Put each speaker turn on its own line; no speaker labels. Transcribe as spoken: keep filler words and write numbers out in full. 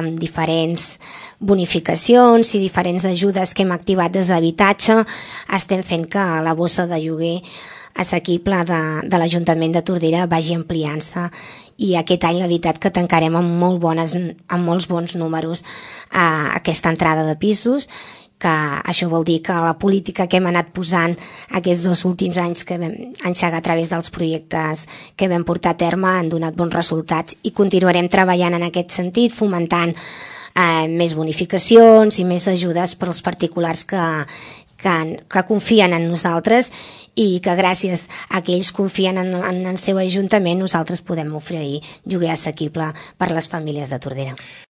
amb diferents bonificacions i diferents ajudes que hem activat des d'habitatge, estem fent que la bossa de lloguer assequible de, de l'Ajuntament de Tordera vagi ampliant-se, i aquest any la veritat que tancarem amb, molt bones, amb molts bons números eh, aquesta entrada de pisos, que això vol dir que la política que hem anat posant aquests dos últims anys que vam enxegar a través dels projectes que vam portar a terme han donat bons resultats, i continuarem treballant en aquest sentit, fomentant eh, més bonificacions i més ajudes per als particulars que, que, que confien en nosaltres, i que gràcies a que ells confien en, en el seu ajuntament nosaltres podem oferir lloguer assequible per a les famílies de Tordera.